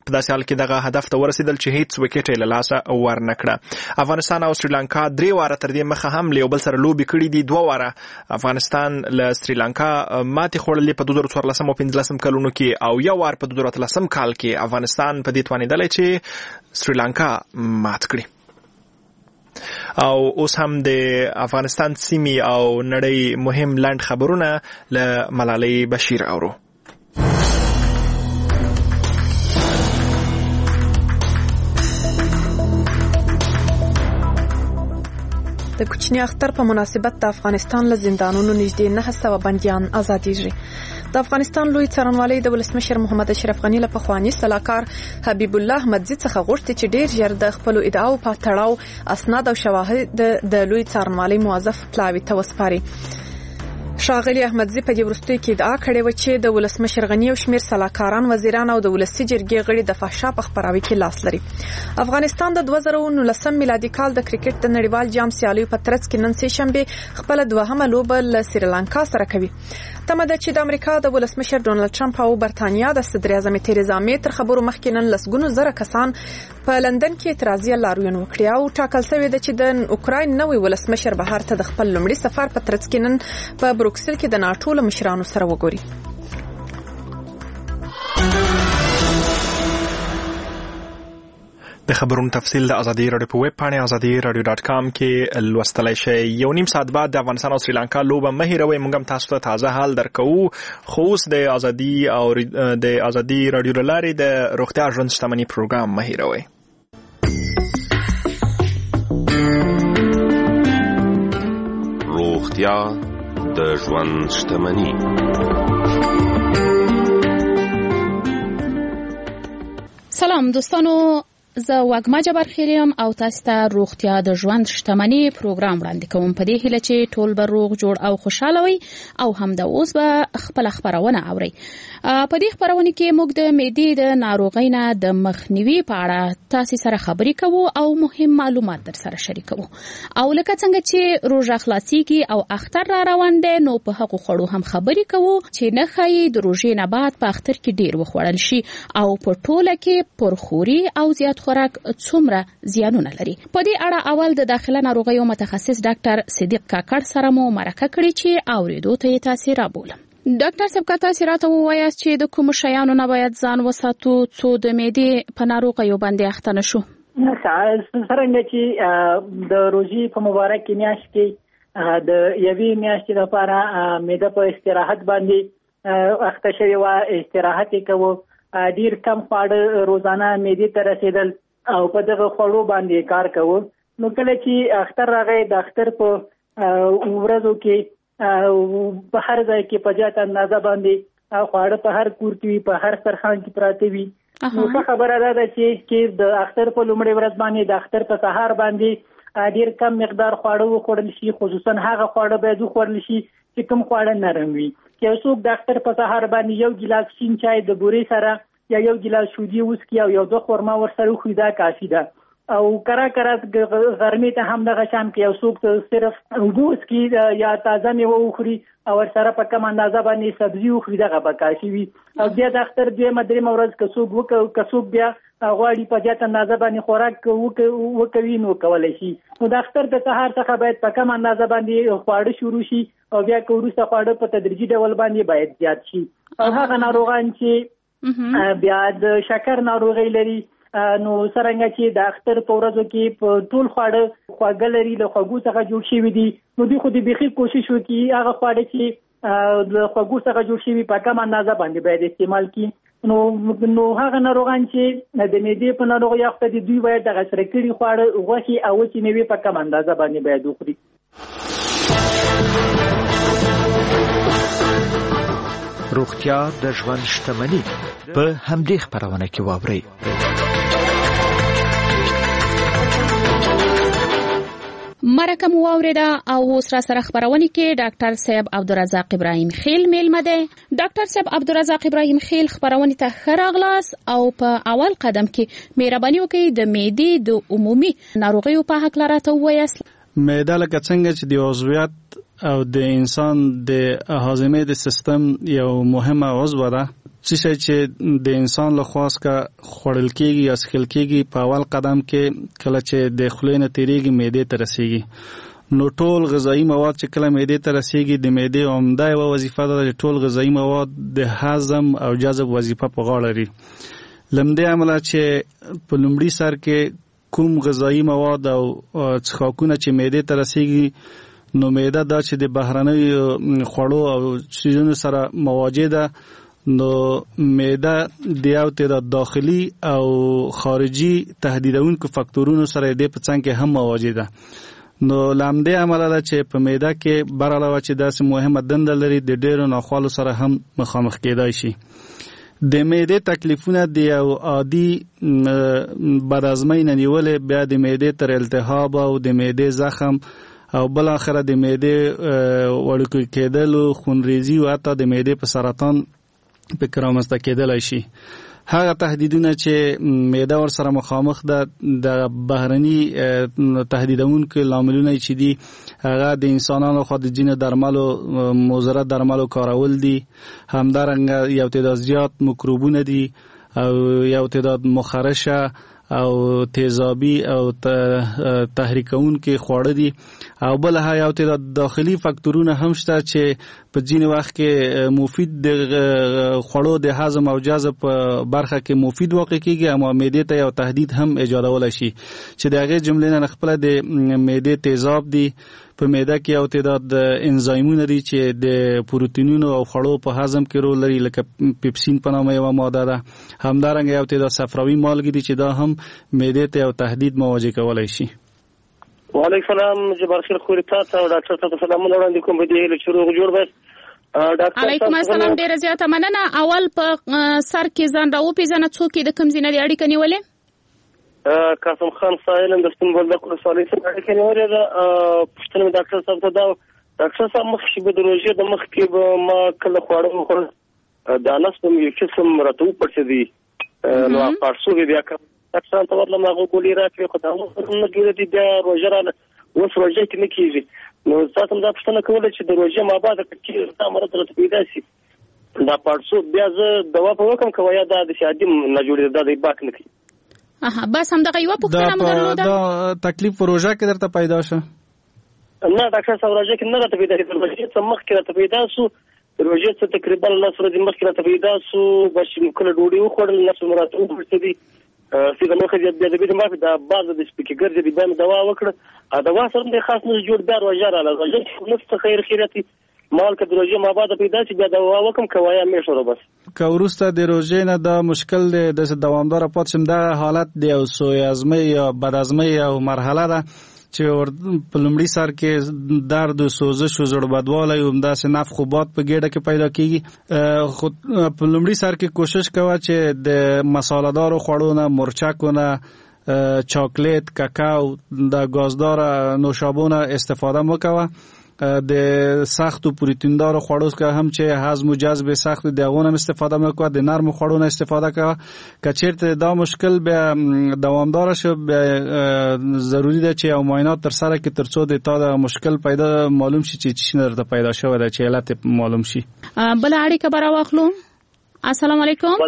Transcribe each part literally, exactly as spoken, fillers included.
په داسې حال کې دغه هدف ته ورسېدل چې هیڅ وکټ یې له لاسه ورنکړه. افغانستان او سریلانکا درې واره تر دې مخه هم له یو بل سره لوبې کړي دي. دوه واره افغانستان له سریلانکا ماتې خوړلې په دوه زره څوارلسم او پنځلسم کلونو کې، او یو وار په دوه زره اتلسم کال کې افغانستان په دې توانېدلی چې سریلانکا مات کړي. او اوس هم د افغانستان سیمې او نړۍ مهم لنډ خبرونه له ملالۍ بشیر اورو. د کوچني اختر په مناسبت د افغانستان له زندانونو نږدې نه سوه بندیان ازادېږي. د افغانستان لوی څارنوالۍ د ولسمشر محمد اشرف غني له پخواني سلاکار حبیب الله احمدزي څخه غوښتي چې ډیر ژر د خپلو ادعاو په تړاو اسناد او شواهد د لوی څارنوالۍ موظف پلاوي ته وسپاري. ښاغلي احمدزي په دې وروستیو کې ادعا کړې وه چې د ولسمشر غني او شمېر سلاکاران، وزیران او د ولسي جرګې غړي د فحشا په خپراوي کې لاس لري. افغانستان د دوه زره نولسم میلادي کال د کرکټ د نړیوال جام سیالیو په ترڅ کې نن سه شنبه خپله دوهمه لوبه له سریلانکا سره کوي. تمه ده چې د امریکا د ولسمشر ډونالد ټرمپ او برتانیا د صدر اعظم تریزا مې تر خبرو مخکې نن لسګونو زره کسان په لندن کې اعتراضي لاریون وکړي او ټاکل شوی ده چې د اوکراین نوی ولسمشر بهر ته د خپل لومړي سفر په ترڅ کې نن په بروکسل کې د ناټو له مشرانو سره وګوري. د خبرونو تفصیل د ازادي راډیو په ویب پاڼه ازادي راډیو ډاټ کام کې لوستلای شئ. یو نیم ساعت بعد د افغانستان او سریلانکا لوبه مه هیروئ. موږ هم تاسو ته تازه حال درکو. خو اوس د ازادي او د ازادي راډیو له لارې د روغتیا ژوند شتمني پروګرام مه هیروئ. روغتیا د ژوند شتمني. سلام دوستانو، زه واګما جبار خیریم او تاسو ته روغتیا د ژوند شتمني پروګرام وړاندې کوم. په دې هیله چې ټول به روغ جوړ او خوشاله وي او هم د اوس به خپل خبرونه اوري. په دې خبرونه کې موږ د معدې د ناروغۍ نه د مخنیوي په اړه تاسو سره خبرې کوو او مهم معلومات در سره شریکوو. او لکه څنګه چې روزه خلاصيږي او اختر را روان دی، نو په هغه خړو هم خبرې کوو چې نه خایي د روزې نه بعد په اختر کې ډیر وخوړل شي او په ټوله کې پرخوري او زیات خوراک څومره زیانونه لري. په دې اړه اول د داخله ناروغیو متخصص ډاکټر صدیق کاکړ سره مو مرکه کړې چې اوریدو ته یې تاسو را بولم. ډاکټر صاحب، که تاسو راته ووایاست چې د کوم شیانو نه باید ځان وساتو څو د معدې په ناروغیو باندې اخته نشو؟ څرنګه چې د روزي په مبارک میاشت کې د یوې میاشتې لپاره معده په استراحت باندې اخته شوې وه، استراحت یې کوو، ډیر کم خواړه روزانه معدې ته رسېدل او په دغه خوړو باندې کار کوو. نو کله چې اختر راغی، د اختر په ورځو کې په هر ځای کې په زیاته اندازه باندې خواړه په هر کور کې وي، په هر سرخان کې پراته وي. نو ښه خبره ده چې د اختر په لومړۍ ورځ باندې د اختر په سهار باندې ډیر کم مقدار خواړه وخوړل شي، خصوصا هغه خواړه باید وخوړل شي چې کوم خواړه نرم وي. که یو څوک د اختر په سهار باندې یو ګیلاس شین چای د بورې سره یا یو ګیلاس شودي وڅښي او یو دوه خرما ورسره وخوري، دا کافي ده. او کرا کرا غرمې ته هم دغه شان کې یو څوک صرف اوبه وڅښي یا تازه میوه وخوري او ورسره په کم اندازه باندې سبزي وخوري، دغه به کافي وي. او بیا د اختر دویمه دریمه ورځ که څوک که څوک بیا غواړي په زیاته اندازه باندې خوراک وکوي نو کولی شي. نو د اختر د سهار څخه باید په کم اندازه باندې خواړه شروع شي او بیا که وروسته خواړه په تدریجي ډول باندې باید زیات شي. او هغه ناروغان چې بیا د شکر ناروغي لري، نو څرنګه چې د اختر په ورځو کې په ټول خواړه خواږه لري، له خوږو څخه جوړ شوي دي، نو دوی خو د بیخي کوشش وکړي هغه خواړه چې د خوږو څخه جوړ شوي په کم اندازه باندې باید استعمال کړي. نو نو هغه ناروغان چې د معدې په ناروغۍ اخته دي، دوی باید دغه سره کړي خواړه، غوښې او وچې میوې په کم اندازه باندې باید وخوري. روغتیا د ژوند شتمني په همدې خبرونه کې واورئ. مرکه مو واوریده او اوس را سره خبرونه کې ډاکټر صاحب عبدالرزاق ابراهیم خیل میلمه دی. ډاکټر صاحب عبدالرزاق ابراهیم خیل، خبرونه ته ښه راغلاست او په اول قدم کې مهرباني وکړئ د معدې د عمومي ناروغیو په هکله راته ووایاست. معده لکه څنګه چې د عضویت او د انسان د هاضمې د سیستم یو مهمه عضو ده، څه چې د انسان له خواص کا خړل کېږي یا سکل کېږي په اول قدم کې کله چې د خلینو تیریږي معدې ته رسیږي نو ټول غذایی مواد چې کله معدې ته رسیږي د معدې عمده یو وظیفه ده چې ټول غذایی مواد د هضم او جذب وظیفه په غاړه لري لمدې عمله چې په لومړي سر کې کوم غذایی مواد او څښاکونه چې معدې ته رسیږي نو معده دا چې د بهرنۍ خوړو او چیزونو سره مواجه ده نو معده د یو تعداد داخلي او خارجي تهدیدونکو فاکتورونو سره د په څنګ کې هم مواجه ده نو لامدې عمله ده چې په معده کې بر علاوه چې داسې مهمه دنده لري د ډېرو ناخوالو سره هم مخامخ کېدای شي د معدې تکلیفونه د یو عادي بدازمۍ نه نیولې بیا د معدې تر التهاب او د معدې زخم او بل اخره د معدې وړوکی کېدل خونریزي او حتی د معدې په سرطان په کرامسته کېدلای شي هغه تهدیدونه چې معده ور سره مخامخ ده د بهرني تهدیدونکو لاملونه چې دي هغه د انسانانو خو د جین درملو مضر درملو کارول دي همدارنګه یو تعداد زیات میکروبونه دي او یو تعداد مخرشه او تیزابي او تحریکونکي خواړه دي او بل ها یو تعداد داخلي فاکتورونه هم شته چې په ځینې وخت کې مفید د خوړو د هضم او جذب برخه کې مفید واقع کیږي اما معدې ته یو تهدید هم ایجادولای شي چې د هغه جملې نه خپل د معدې تیزاب دي په معده کې یو تعداد انزایمونه دي چې د پروتینونو او خوړو په هضم کې رول لري لکه پیپسین په نامه یو ماده ده همدارنګه یو تعداد صفراوي مالګې دي چې دا هم معدې ته یو تهدید مواجه کولای شي. وعلیکم السلام جبار خیر خوري تاسو او ډاکټر ته سلامونه وړاندې کوم په دې لچ روغ جوړ بس ډاکټر علیکم السلام ډیره زیاته مننه اول په سر کې ځان راو پیژنه څوک د کوم ځای نه اړیکه نیولې قاسم خان سایل د استنبول د کورسالي سره اړیکه نیولې ده پښتنه ډاکټر صاحب ته دا ډاکټر صاحب مخ شي به د روزي د مخ کې ما کله خوړو خور د انس په یو قسم راتو پړڅ دي نو پارسو بیا ډاکټر ته ورله ما غوړي راکړي خو دا نو ګورې دي د روزره اوس روزه کې نه کیږي نو تاسو هم دا پښتنه کوله چې د روزه ما بعد کې دا مرض راته پیدا شي دا پارسو بیا زه دوا په وکم کوي یا دا د شادي نه جوړې دا د باک نه کی اها بس هم دغه یو پښتنه مدرلوده دا تکلیف روزه کې درته پیدا شو نه ډاکټر صاحب روزه کې نه راته پیدا شي روزه څه مخ کې راته پیدا شو روزه څه تقریبا لس ورځې مخکې راته پیدا شو بس کله ډوډۍ وخوړل نفس مراته وکړې دي څنګه نو خو د دې د ما په باز د سپیکر د دې دوا وکړه دوا سره د خاص نه جوړ دار وجار علاوه روزه نفس خیر خیرتي مال که د روزه ما بعد پیدا شي بیا دوا وکم کوایا مې شروع بس که ورسته د روزه نه د مشکل د دوامدار پاتشم د حالت د سوی ازمه یا بد ازمه یا مرحله ده چې په لومړي سر کې درد او سوزش او زړه بدوالی او همداسې نفخ او باد په ګېډه کې پیدا کیږي خو په لومړي سر کې کوشش کوه چې د مساله‌دارو خوړو نه مرچکو نه چاکلیت کاکاو د گازدار نوشابونه استفاده مکوه د سختو پروتیندار خوړو که هم چې هضم او جذب سخت دغه هم استفاده مکوه د نرم خوړو نه استفاده کوه که چیرته دا مشکل به دوامدار شه ضروری ده چې یو معاینات تر سره کې ترڅو د تا د مشکل پیدا معلوم شي چې څه نه درته پیدا شوی ده چې علت معلوم شي بل اړیکه برا واخلو السلام علیکم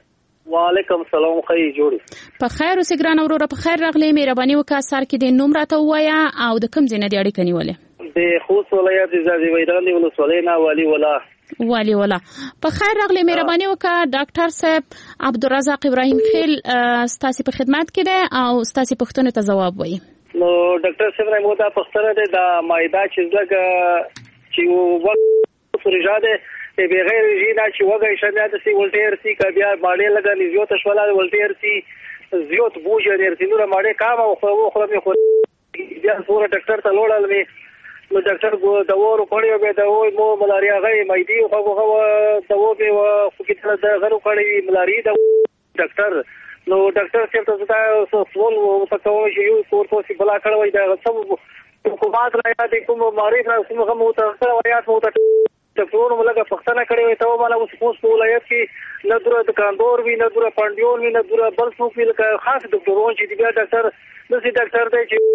وعلیکم السلام خی جوړ په خیر اوسې ګران وروره په خیر راغلی مهرباني وکړه سر کې د نوم راته وایا او د کوم ځای نه دی اړیکه نیولې د خوست ولایت زازی ویرانی ولسوالۍ نه والی ولا والی ولا په خیر راغلی مهرباني وکړه ډاکټر صاحب عبدالرزاق ابراهیم خیل ستاسو په خدمت کې ده او ستاسو پوښتنې ته ځواب وایي نو ډاکټر صاحب نه مو دا پوښتنه ده د مایدا چې لګ چې وخت فرجاده به غیر جینا چې وګای شنه د سی ولټیر سی کا بیا باندې لګا نزیوت شولا ولټیر سی زیوت بوجه نرسي نور باندې کام او خو خو مې خو بیا پورا ډاکټر ته لوړل مې نو ډاکټر کو داورو پړیو به دا وای مو ملاریا غي مېدی خو خو داو به خو کله دا غرو کړی ملاریا دا ډاکټر نو ډاکټر څه ته دا فون وکړو چې یو کورته سی بلا کړوي دا څه حکومت را یاد کوم معرف را کوم هم ته روایت مو ته ټکرونو ملګه پښتنه کړی ته مالا اوس اوس په ولایت کې نه دره د کاندور وی نه دره پاندیون وی نه دره بل څوک وی لکه خاص ډاکټرون چې دی ډاکټر نو سي ډاکټر دی چې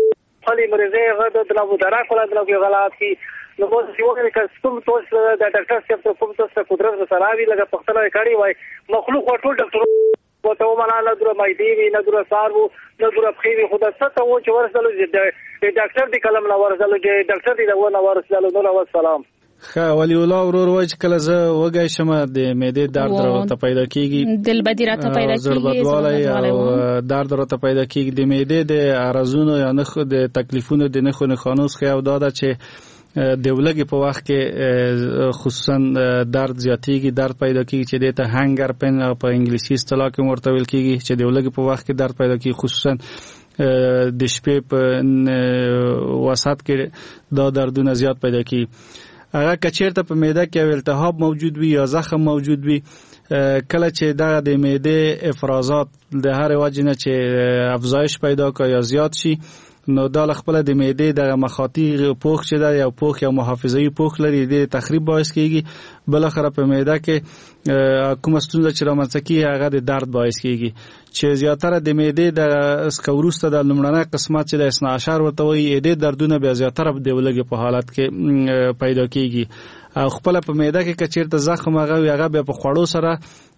خلی مریضه غد د نو درا کوله د نو غلات کی نو مو چې وګورئ چې کوم توس د ډاکټر صاحب ته کوم توس قدرت سره راوي لکه پختنه کړی وای مخلوق ټول ډاکټر وته ومنه نه درو مایدی وی نه درو سارو نه درو خېوي خدا ست و چې ورسلو د ډاکټر دی کلم نه ورسلو چې ډاکټر دی نو نه ورسلو نو والسلام خا ولی الله ورور وای چې کله زه وګای شم د معدې درد راته پیدا کیږي دل بدی راته پیدا کیږي او درد راته پیدا کیږي د معدې د ارزونو یا نه خو د تکلیفونو د نه خو نه خانوس خو دا ده چې د ولګي په وخت کې خصوصا درد زیاتیږي درد پیدا کیږي چې د ته هنګر پین په انګلیسي اصطلاح کې ورته ویل کیږي چې د ولګي په وخت کې درد پیدا کیږي خصوصا د شپې په وسط کې دا دردونه زیات پیدا کیږي هغه کچیرته په معده کې التهاب موجود وي یا زخم موجود وي کله چې دا د معده افرازات د هر وجه نه چې افزایش پیدا کوي یا زیات شي نو دا خپل د معدې د مخاطی پوښ چې دا یو پوښ یا محافظوي پوښ لري د تخریب باعث کیږي بل اخر په معده کې کوم ستونزه چې رامنځته کیږي هغه د درد باعث کیږي چې زیاتره د معدې د اسکوروسته د لمړنۍ قسمت چې د اثنا عشر ورته وایي د دردونه بیا زیاتره د ولګي په حالت کې پیدا کیږي او خپل په معده کې کچیرته زخم هغه هغه بیا په خوړو سره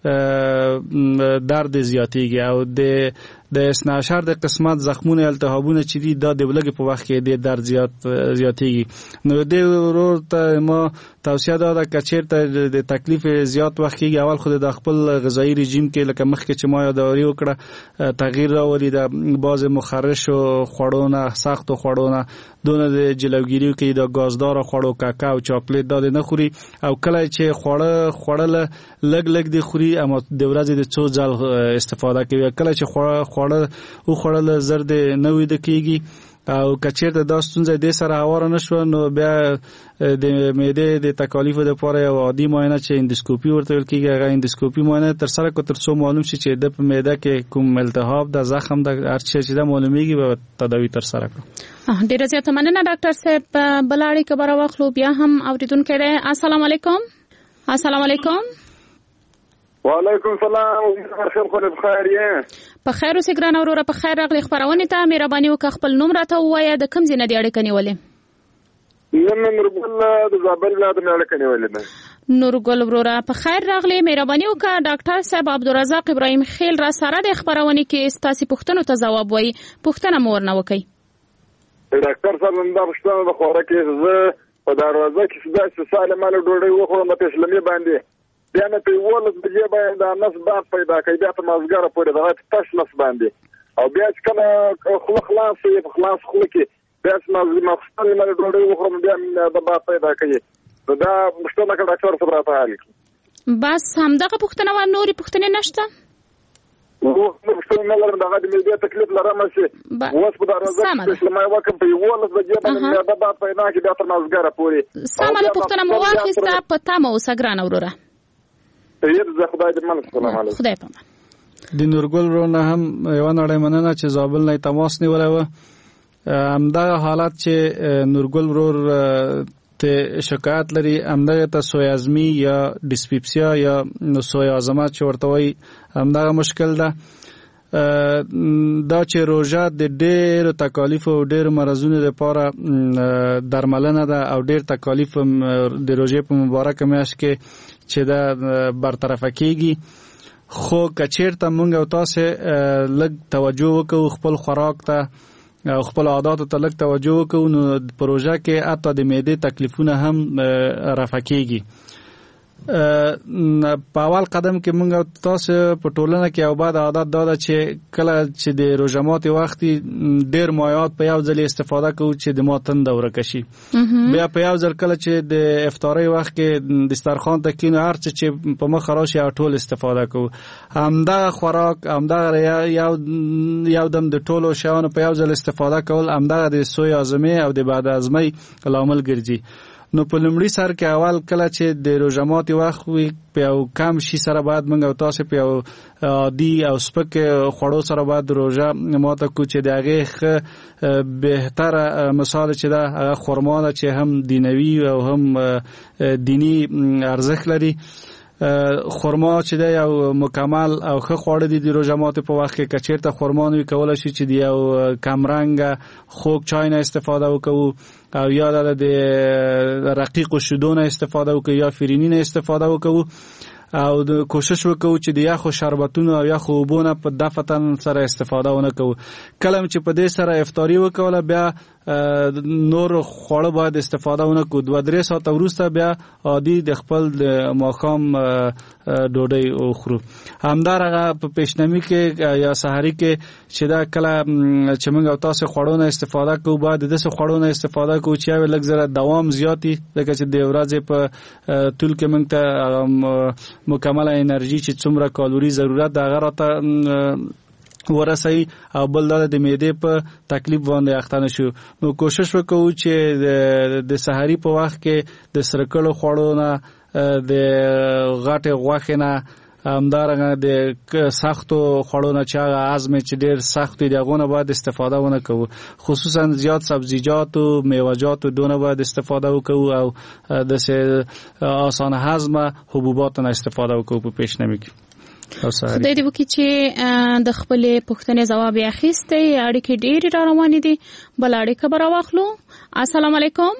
درد زیاتیږي او د د اثنا عشر د قسمت زخمونه التهابونه چې دي دا د ولګي په وخت کې د درد زیات زیاتیږي نو د ورور ته ما توصیه ده کچیرته د تکلیف زیات وخت کې اول خود د خپل غذایی رژیم کې لکه مخکې چې ما یادوري وکړه تغییر راولي د باز مخرش او خوړونه سخت خوړونه دونه د جلوګیری کې د غازدار خوړو کاکاو چاکلیټ دا نه خوري او کله چې خوړه خوړل لګ لګ دی خوري اما د ورځې د څو ځل استفاده کوي کله چې خوړه خوړل او خوړل زرد نه وي د کیږي او کچیرته دا ستونزه د سره هواره نشو نو بیا د معدې د تکالیف لپاره یو عادي معاینه چې اندوسکوپي ورته ویل کیږي هغه اندوسکوپي معاینه تر سره کو تر څو معلوم شي چې د معده کې کوم التهاب د زخم د هر څه چې د معلومیږي به تداوی تر سره کړو ډیره زیاته مننه ډاکټر صاحب بلاړی کبره واخلو بیا هم اوریدونکو ته السلام علیکم السلام علیکم وعلیکم السلام خیر خو بخیر یې په خیر اوسې ګران اوره په خیر راغلی خبرونه ته مهرباني وکړه خپل نوم راته ووایه د کوم ځای نه دی اړیکه نیولې نن نورګل د زابل نه د اړیکه نیولې ده نورګل وروره په خیر راغلی مهرباني وکړه ډاکټر صاحب عبدالرزاق ابراهیم خیل را سره د خبرونه کې ستاسو پوښتنو ته ځواب وایي پوښتنه مور نه وکړي ډاکټر صاحب نن دا پوښتنه د خوراک کې زه په دروازه کې ساده سالمه ډوډۍ وخورم په اسلامي باندې بیا نه په ولز بجې باندې د نس باب پیدا کوي بیا په مازګره پورې دغه تاش نس باندې او بیا چې کله خلق خلاص یې په خلاص خلق کې بیا مازګ مخصوصا نه ډوډۍ وخورم بیا د باب پیدا کوي دا مشته نه ډاکټر صاحب راته حل بس همدغه پوښتنه و نورې پوښتنې نشته نو مشته نه لرم دغه د ملي تکلیف لرم چې اوس په دروازه کې اسلامي وکم په ولز بجې باندې د باب پیدا کوي بیا تر مازګره پورې سمه پوښتنه مو واخیسته په تاسو وسګران وروره خدای دې مننه السلام علیکم خدای پامان د نورګل ورونه هم یو نړۍ مننه چې زابل نه تماس نیولای و همدغه حالت چې نورګل ورور ته شکایت لري همدغه ته سویازمی یا ډیسپیپسیا یا سویازمات چې ورته وایي همدغه مشکل ده دا چې روژه د ډېر تکالیف او ډېر مرزونو لپاره درملنه ده او ډېر تکالیف د روژې په مبارکه میاشت کې چې دا برطرفه کیږي خو کچیرته مونږ او تاسو لږ توجه وکړو خپل خوراک ته او خپل عاداتو ته لږ توجه وکړو نو پروژه کې حتی د معدې تکلیفونه هم رفع کیږي په اول قدم کې مونږ تاسو په ټولنه کې او بعد عادت دا چې کله چې د روژه ماتي وخت ډېر مایعات په یو ځل استفاده کوو چې د ماتن دوره کشي بیا په یو ځل کله چې د افطاری وخت کې دسترخوان ته کینو هر څه چې په مخ راشي ټول استفاده کوو همدا خوراک همدا یو یو دم د ټولو شیانو په یو ځل استفاده کول همدا د سوی ازمه او د بعد ازمه لامل ګرځي نو په لومړي سر کې اول کله چې د روژه ماتي وخت وي په یو کم شي سره باید موږ او تاسو په یو عادي او سپک خوړو سره باید روژه ماته کو چې د هغه بهتره مثال چې دا هغه خرما ده چې هم دینوي او هم دینی ارزښت لري خرما چې دی یو مکمل او ښه خواړه دي د روژه ماتي په وخت کې که چېرته خرما نه وي کولی شي چې د یو کمرنګه خوږ چای نه استفاده وکړو او یا د رقیقو شیدو نه استفاده وکړو یا فریني نه استفاده وکړو او د کوشش وکړو چې د یخو شربتونو او یخو اوبو نه په دفتن سره استفاده ونه کوو. کله چې په دې سره افطاري وکوله بیا نور خواړه باید استفاده ونه کوو. دوه درې ساعته وروسته بیا عادي د خپل د ماښام ډوډۍ وخورو. همدارغه په پیشنمي کې یا سحري کې چې دا کله چې موږ او تاسو خوړو نه استفاده کوو باید د داسې خوړو نه استفاده کوو چې یو لږ زره دوام زیاتي ځکه چې د ورځې په طول کې موږ ته مکمله انرژي چې څومره کالوري ضرورت ده هغه راته ورسوي او بل دا د معدې په تکلیف باندې اخته نه شو. نو کوشش وکړو چې د سحري په وخت کې د سرکړو خوړو نه د غټې غوښې نه همدارنګه د سختو خوړو نه چې هغه هضم چې ډېر سخت دي هغو نه باید استفاده ونه کوو. خصوصا زیات سبزیجات او میوه‌جات دونه باید استفاده وکړو او داسې آسان هضمه حبوبات نه استفاده وکړو په پیشنمي کې. خدای دې وکړي چې د خپلې پوښتنې ځواب یې اخیستی. اړیکې ډېرې را روانې دي. بل اړیکه به راواخلو. السلام علیکم.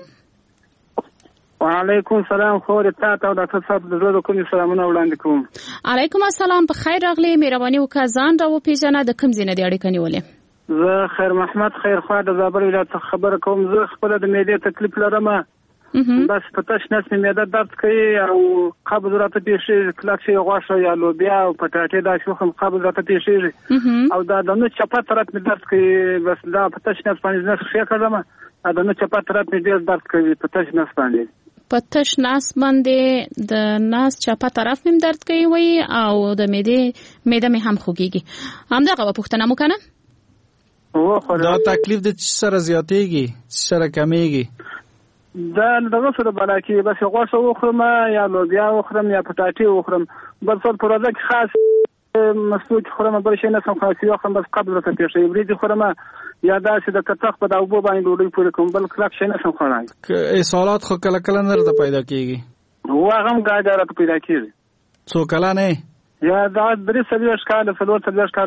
وعلیکم السلام. خور تا ته او ډاکټر صاحب د زړه کومې سلامونه وړاندې کوم. علیکم السلام. په خیر راغلی. مهرباني وکړه ځان را وپېژنه. د کوم ځای نه دې اړیکه نیولې؟ زه خیر محمد خیرخوا د زابل ولایت څخه خبره کوم. زه خپله د معدې تکلیف لرم. بس په تش نس مې معده درد کوي او قبض راته پیښیږي. کلک شي غوښه یا لوبیا او پټاټې داسې وخورم قبض راته پیښیږي او دا د نو چپه طرف مې درد کوي. بس دا په تش نس باندې نس ښه کړم د نو چپه طرف مې ډېر درد کوي په تش نس باندې. په تش نس باندې د نس چپه طرف مې درد کوي وي او د معدې معده مې هم خوږیږي. همدغه پوښتنه مو کنه دا تکلیف د څه سره زیاتېږي څه سره کمیږي؟ دا دغه سره بلا کې بس غوښه وخورم یا لوبیا وخورم یا پټاټې وخورم. بل څه په ورځ کې خاص مسلوق خورم بل شي نه سم خاصي وخورم بس قبل راته پیښې وریجې خورم یا داسې د کتخ په داوبو باندې ډوډۍ پورې کوم بل کلک شي نه سم خورم. اصالات خو کله کله نه راته پیدا کیږي. هغه هم ګاډه راته پیدا کیږي. څو کله نه یا دا درې څلوېښت کاله څلور څلوېښت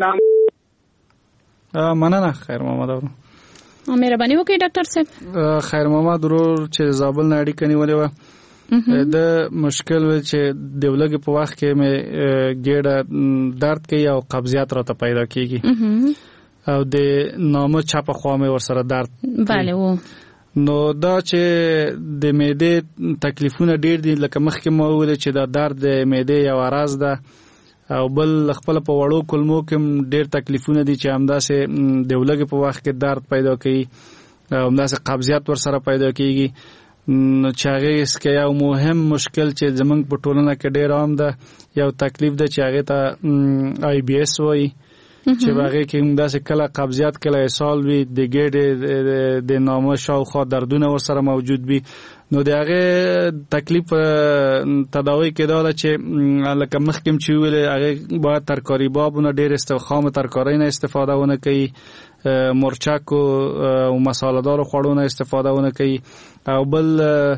کاله. مننه خیر محمد اورو. مهرباني وکړئ ډاکټر صاحب. خیر محمد ورور چې زابل نه اړیکه نیولې وه د مشکل و چې د ولګي په وخت کې مې ګېډه درد کوي او قبضیت راته پیدا کیږي او د نامه چپه خوا مې ورسره درد. بله و. نو دا چې د معدې تکلیفونه ډېر دي لکه مخکې ما وویل چې دا درد د معدې یو عرض ده او بل خپل په وړو کلمو کې ډېر تکلیفونه دي چې همداسې د ولګي په وخت کې درد پیدا کوي او همداسې قبضیت ورسره پیدا کیږي. چې هغه اسکه یو مهم مشکل چې زمونږ په ټولنه کې ډېر عام ده یو تکلیف ده چې هغه ته آی بی ایس وایي چې هغه کې همداسې کله قبضیت کله اسهال وي د ګېډې د نامه شاوخوا دردونه ورسره موجود وي. نو د هغه تکلیف تداوی کېدای چې لکه مخکې چې ویل هغه باید ترکاري بابونه ډېر استخام ترکاري نه استفاده ونه کوي مرچک او مساله‌دار خوړو نه استفاده ونه کوي او بل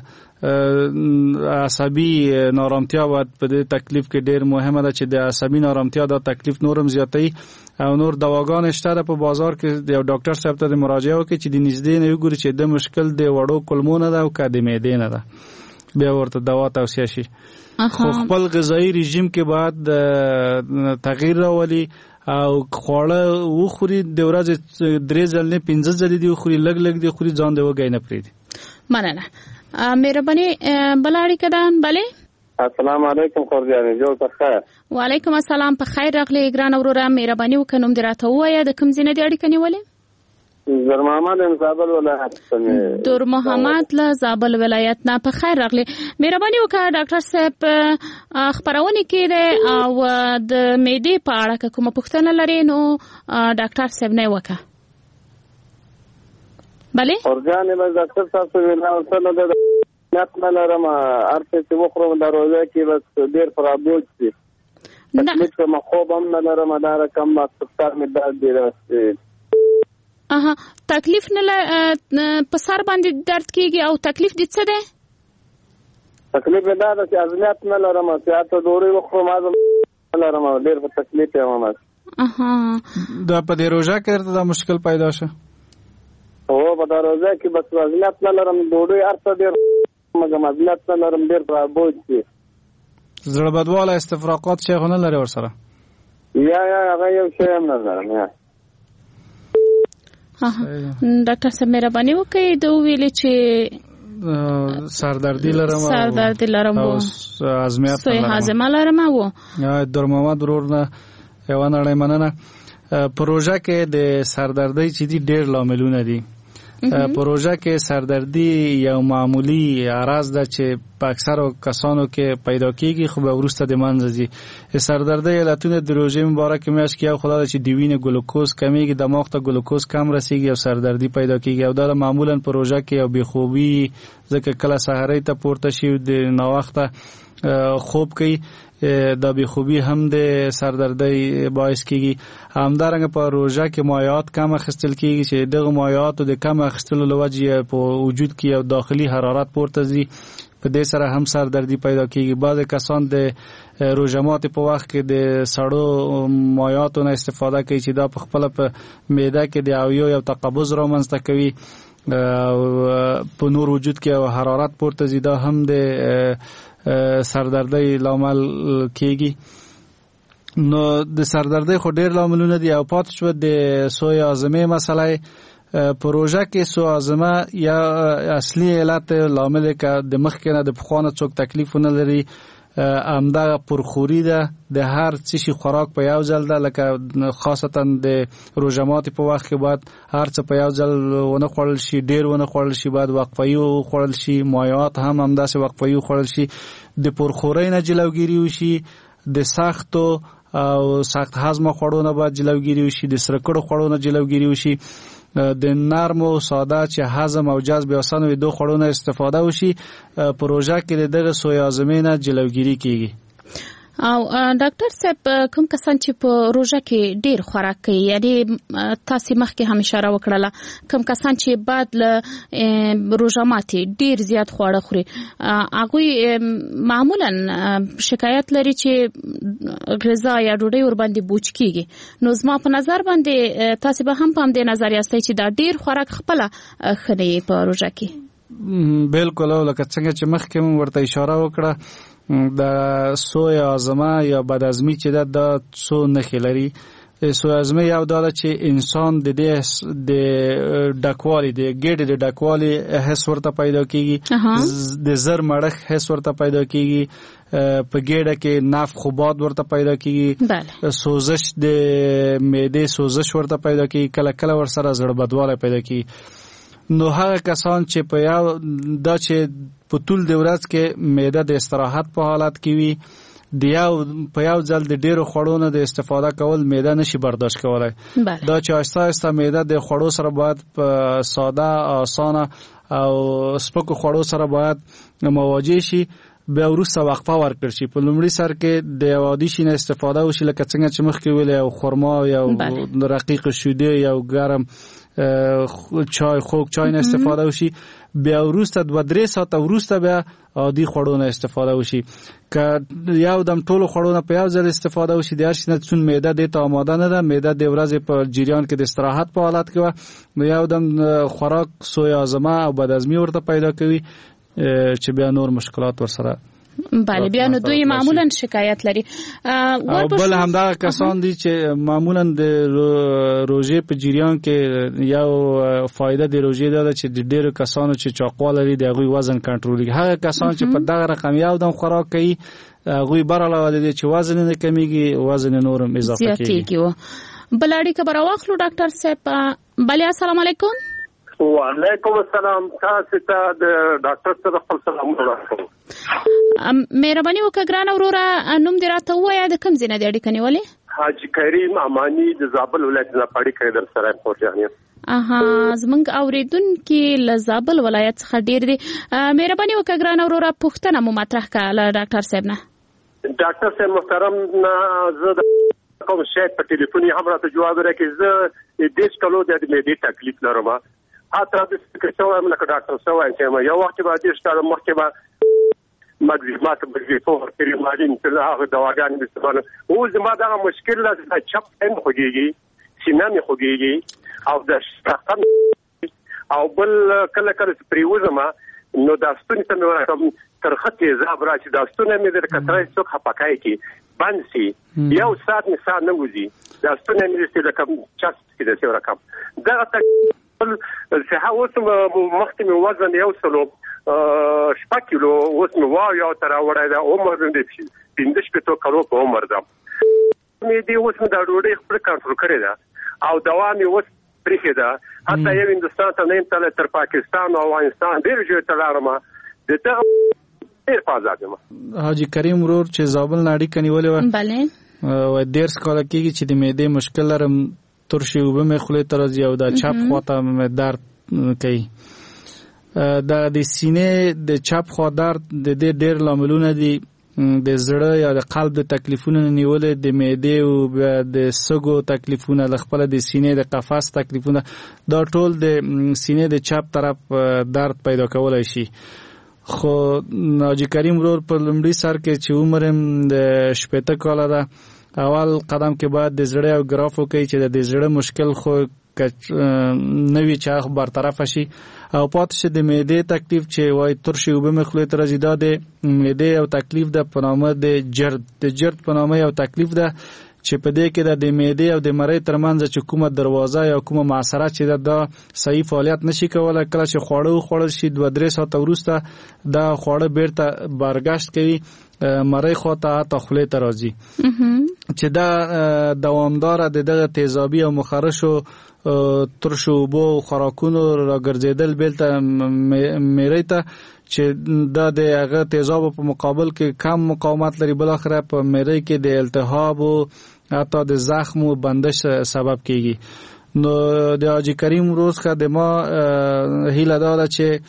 عصبي نارامتیا باید په دې تکلیف کې ډېر مهمه ده چې د عصبي نارامتیا دا تکلیف نورم زیاتوي او نور دواګان شته ده په بازار کې د یو ډاکټر صاحب ته د مراجعه وکړي چې د نږدې نه وګوري چې د مشکل د وړو کولمو نه ده او که د معدې نه ده بیا ورته دوا توصیه شي. خو خپل غذایي رژیم کې باید تغییر راولي او خواړه وخوري د ورځې درې ځل نه پنځه ځلې دي وخوري لږ لږ دي خوري ځان د وږی نه پرېږدي. مننه. مهرباني بل اړیکه ده. بله. السلام علیکم خورجانې جوړ په خیر. وعلیکم السلام. په خیر راغلی ګران وروره. مهرباني وکړه نوم دې راته ووایه د کوم ځای نه دې اړیکه نیولې؟ در محمد له زابل ولایت څخه. در محمد له زابل ولایت نه. په خیر راغلی. مهرباني وکړه ډاکټر صاحب خبرونه کې ده او د معدې په اړه کومه پوښتنه لري نو ډاکټر صاحب نه وکړه. بله اورجانې بس ډاکټر صاحب څه وینا وسله ده نیت نه لرم هر څه چې وخورم د روزه کې بس ډېر فرابوج دي تکلیف کوم خوب هم نه لرم دا رقم ما سکتار مې درد دی راځي. اها تکلیف نه په سر باندې درد کیږي او تکلیف دې څه ده؟ تکلیف دا ده چې ازمیت نه لرم چې اته ډوډۍ وخورم ازم نه لرم ډېر په تکلیف یم. اها دا په دې روژه کې دا مشکل پیدا شه؟ هو په دا روژه کې بس ازمیت نه لرم ډوډۍ هر څه ډېر مګم ازمیت نه لرم ډېر په بوج دي. زړه بدواله استفراقات شی خو نه لري ورسره؟ یا یا هغه یو شی هم نه لرم. یا ډاکټر صاحب مهرباني وکړئ د ویلې چې سردردی لرم سردردی لرم او ازمیت سوی هاضمه لرم او در محمد ورور نه یو نړۍ مننه. پروژه کې د سردردی چې دي ډېر لاملونه دي. پروژه کې سردردی یو معمولی عرض ده چې په اکثرو کسانو کې پیدا کیږي خو به وروسته د منځ ځي. سردردی علتونه د روژې مبارکې میاشت کې یو خو دا ده چې د وینې ګلوکوز کمیږي، دماغ ته ګلوکوز کم رسیږي او سردردی پیدا کیږي. او دا معمولا پروژه کې یو بېخوبي ځکه کله سحرۍ ته پورته شي د ناوخته خوب کوي دا بېخوبي هم د سردردی باعث کیږي. همدارنګه په روژه کې مایعات کم اخیستل کیږي چې دغه مایعاتو د کم اخیستلو له وجې په وجود کې یو داخلي حرارت پورته ځي، په دې سره هم سردردی پیدا کیږي. بعض کسان د روژه ماتي په وخت کې د سړو مایعاتو نه استفاده کوي چې دا په خپل په معده کې د اویو یو تقبض رامنځته کوي او په نور وجود کې یو حرارت پورته ځي، دا هم د سردردی لامل کیږي. نو د سردردی خو ډېر لاملونه دي او پاتې شوه د سوی هاضمې مسئله. په روژه کې سوی هاضمه یا اصلي علت لامل که د مخکې نه د پخوا نه څوک تکلیف ونه لري همدغه پرخوري ده. د هر څه شي خوراک په یو ځل ده، لکه خاصتا د روژه ماتي په وخت کې باید هر څه په یو ځل ونه خوړل شي، ډېر ونه خوړل شي، باید وقفه‌ای وخوړل شي. مایعات هم همداسې وقفه‌ای وخوړل شي. د پرخورۍ نه جلوګیري وشي، د سختو او سخت هضمه خوړو نه باید جلوګیري وشي، د سره کړو خوړو نه جلوګیري وشي، د نرم او ساده چې هضم او جذب اسانه وي دوه خوړو نه استفاده وشي. په روژه کې دغه سوی هاضمې نه جلوګیري کیږي. او ډاکټر صاحب کوم کسان چې په روژه کې ډیر خوراک کوي، یعنی تاسو مخکې هم اشاره وکړله کوم کسان چې بعد له روژه ماتي ډیر زیات خواړه خوري، هغوی معمولا شکایت لري چې غذا یا ډوډۍ ور باندې بوج کیږي. نو زما په نظر باندې تاسو به هم په دې نظر یاستئ چې دا ډیر خوراک خپل خني په روژه کې. بالکل، لکه څنګه چې مخکې ورته اشاره وکړه د سوی هاضمه یا بدهضمي چې ده دا څو نښې لري. سوی هاضمه یو دا ده چې انسان د دې د ډکوالي د ګېډې د ډکوالي حس ورته پیدا کیږي، د زر مړښ حس ورته پیدا کیږي، په ګېډه کې نفخ و باد ورته پیدا کیږي، سوزش د معدې سوزش ورته پیدا کیږي، کله کله ورسره زړه بدوالی پیدا کیږي. نو هغه کسان چې په یو دا چې په ټول د ورځ کې معده د استراحت په حالت کې وي، د یو په یو ځل د ډیرو خوړو نه د استفاده کول معده نشي برداشت کولای. دا چې آهسته آهسته معده د خوړو سره باید په ساده اسانه او سپکو خوړو سره باید مواجه شي، بیا وروسته وقفه ورکړل شي. په لومړي سر کې د عادي شي نه استفاده وشي، لکه څنګه چې مخکې ویل یو خرما یو رقیق شیدې یو ګرم چای خوږ چای نه استفاده وشي، بیا وروسته دوه درې ساعته وروسته بیا عادي خوړو نه استفاده وشي. که یو دم ټولو خوړو نه په یو ځل استفاده وشي د هر شي نه چون معده دې ته آماده نه ده، معده د ورځې په جریان کې د استراحت په حالت کې وه، نو یو دم خوراک سوی هاضمه او بدهضمي ورته پیدا کوي چې بیا نور مشکلات ورسره. بله، بیا نو دوی معمولا شکایت لري. او بل همدا کسان دي چې معمولا د روژې په جریان کې یو فایده د روژې دا ده چې د ډیرو کسانو چې چاقوا لري د هغوی وزن کنټرولېږي. هغه کسان چې په دغه رقم یو دم خوراک کوي هغوی بر علاوه د دې چې وزن نه کمیږي وزن نور هم اضافه کیږي. بل اړیکه به راواخلو ډاکټر صاحب. بله، السلام علیکم. وعلیکم السلام. تاسو ته د ډاکټر سره خپل سلام ورکوم. مهرباني وکړه ګرانه وروره، نوم دې راته ووایه، د کوم ځای نه دې اړیکه نیولې؟ حاجي کریم امانی د زابل ولایت نه اړیکه در سره پورجان یم. اها، زمونږ اوریدونکي له زابل ولایت څخه ډېر دي. مهرباني وکړه ګرانه وروره، پوښتنه مو مطرح کړه له ډاکټر صاحب نه. ډاکټر صاحب محترم، زه د کوم شی په ټلیفون هم راته جواب راکړي. زه د دې کلو د معدې تکلیف لرم، حتی د سکرټو هم لکه ډاکټر سوای چې یو وخت به دې ستاره مخکې به مګزیمات مګزیفو ورکړي مالي مثلا هغه دواګانې استعمال او زما دا مشکل لا چپ هم خوږي سینه مې خوږي او د شتقم او بل کله کله پریوزما نو دا ستونی ته مې راکم ترخته زاب راشي دا ستونی مې د کترای څوک حپکای کی باندې یو سات نه سات نه وځي دا ستونی مې ستې د کوم چاس کې د څو رقم دا ټول صحه اوس مخکې مې وزن یو سلو شپږ کیلو اوس نو وایو یو تر وړای دا عمر دې پنځه شپږ کلو په عمر ده مې دې اوس مې دا ډوډۍ خپل کنټرول کړی دا او دوا مې اوس پرېښې ده حتی یو هندوستان ته نه یم تللی تر پاکستان او افغانستان ډېر ژر ته لاړم د دغه ډېر په ازاد یم. حاجي کریم ورور چې زابل نه اړیکه نیولې وه بله وایي دېرش کاله کېږي چې د معدې مشکل لرم ترشې اوبه مې خولې ته راځي او دا چپ خواته مې درد کوي. دا د سینې د چپ خوا درد د دې ډېر لاملونه دي د زړه یا د قلب د تکلیفونو نیولې د معدې او د سږو تکلیفونه د خپل د سینې د قفس تکلیفونه دا ټول د سینې د چپ طرف درد پیدا کولای شي. خو حاجي کریم ورور په لومړي سر کې چې عمر د شپېته کاله ده اول قدم کې باید د زړه او ګراف وکړي چې د زړه مشکل خو نوی چاخ برطرف شي او پاتې شي د معدې تکلیف چې وای ترشي وبې مخلوط راځي دا د معدې او تکلیف د پنامه د جرد د جرد پنامه یو تکلیف ده چې په دې کې د معدې او د مری ترمنځ چې کومه دروازه یا کومه معصره چې دا صحیح فعالیت نشي کولای کله چې خوړو خوړل شي دوه درې ساعت وروسته دا خوړه بیرته برګشت کوي مری خواته تا خولې ته راځي چې دا دوامدار د دغه تیزابي او مخرشو ترشو بو خوراکونو راګرځیدل بیلته مری ته چې دا د هغه تیزاب په مقابل کې کم مقاومت لري بل اخره په مری کې د التهاب او حتی د زخم او بندش سبب کیږي. نو د حاجي کریم روز کا د ما هیله دا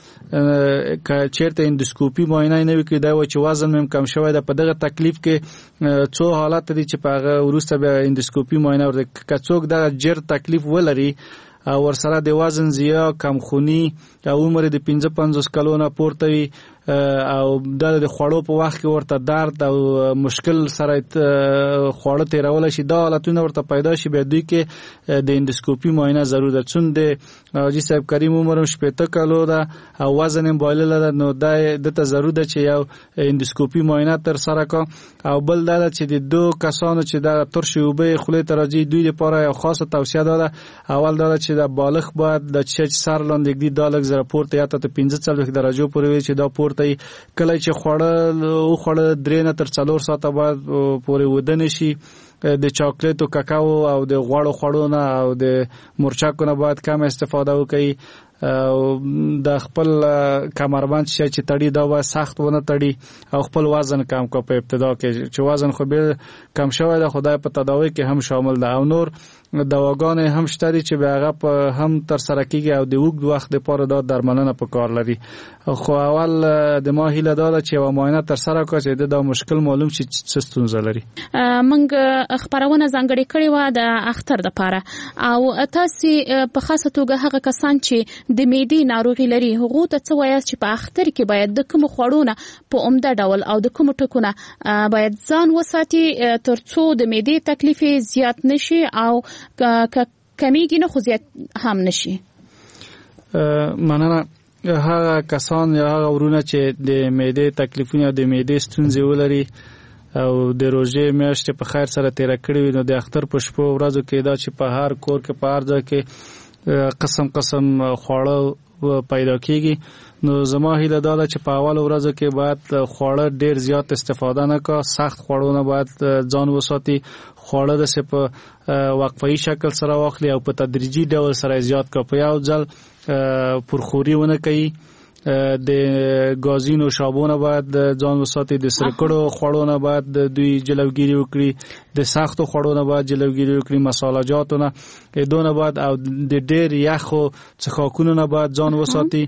چې چیرته اندوسکوپي معاینه نه وکړي دا و چې وزن مم کم شوی د په دغه تکلیف کې څو حالات دي چې په هغه ورسته به اندوسکوپي معاینه ورته کڅوک دا جر تکلیف ولري او ورسره د وزن زیات کم خونی او عمر د پنځه پنځوس کلو نه پورته وي او د خوړو په وخت کې ورته درد او مشکل سره خوړه تیرول شي دا حالتونه ورته پیدا شي به دوی کې د اندوسکوپي معاینه ضرورت ده چون د حاجي صاحب کریم عمر شپېته کلو ده او وزن یې بایلل ده نو دا دته ضرورت ده چې یو اندوسکوپي معاینه تر سره کا او بل دا چې د دوه کسانو چې دا ترشي وبې خولې ته راځي دوی لپاره یو خاصه توصیه ده اول دا چې د بالغ باید د چې سر لاندې دی د لږ زره پورته یا ته پنځه څلوېښت درجو پورې چې دا پورته کله چې خوړل او خوړل درې نه تر څلور ساعته بعد پورې ودانه شي د چاکلیټ او کاکاو او د غوړو خوړو نه او د مرچکو نه باید کم استفاده وکړي او د خپل کمربند شي چې تړي دا و سخت ونه تړي او خپل وزن کم کو په ابتدا کې چې وزن خو به کم شوی د خدای په تداوی کې هم شامل ده او نور دواګانې هم شته چې به هغه په هم تر سره کیږي او د وګړو وخت لپاره دا درملنه په کار لري خو اول د ما هیله دا چې و معاینه تر سره کوي دا مشکل معلوم شي چې ستونزه لري. منګ خبرونه ځانګړي کړي و د اختر د پاره او تاسو په خاصه توګه هغه کسان چې د معدې ناروغي لري هغه ته څه وایي چې په اختر کې باید د کوم خوړونه په عمده ډول او د کوم ټکونه باید ځان وساتي ترڅو د معدې تکلیف زیات نشي او کمیږي نه خو زیات هم نشي. مننه. هغه کسان یا هغه ورونه چې د معدې تکلیفونه او د معدې ستونزې ولري او د روزې میاشتې په خیر سره تیر کړی نو د اختر په شپو ورځو کې دا چې په هر کور کې په هر ځای کې قسم قسم خواړه پیدا کیږي نو زما هیله دا ده چې په اول ورځو کې باید خواړه ډیر زیات استفاده نه کا سخت خواړو نه باید ځان وساتي خواړه د سپ وقفي شکل سره واخلي او په تدریجي ډول سره زیات کا په یو ځل پرخوري ونه کوي د غازینو شابونه باید ځان وساتي د سرکړو خوړو نه باید دوی جلوګيري وکړي د سختو خوړو نه باید جلوګيري وکړي مصالحه جاتو نه دونه باید او د ډېر یخو څخاکونو نه باید ځان وساتي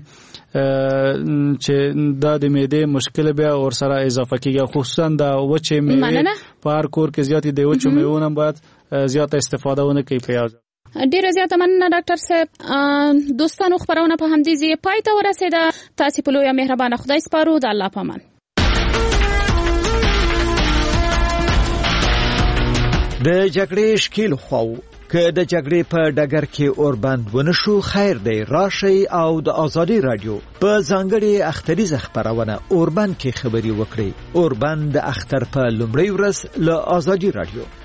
چې دا د معدې مشکل بیا ور سره اضافه کیږي خصوصا د وچه میوه په هر کور کې زیاتې د وچه میوه نه باید زیاته استفاده ونه کوي پیاز. ډیره زیاته مننه ډاکټر صاحب. دوستانو خبرونه په همدې ځای پای ته ورسېده. تاسو په لوی مهربانه خدای سپارو. د الله پامان. د جګړې شکیل خو که د جګړې په ډګر کې اوربند ونشو خیر دی راشي او د ازادي رادیو په ځانګړي اختریزه خبرونه اوربند کې خبري وکړي. اوربند د اختر په لومړۍ ورځ له ازادي رادیو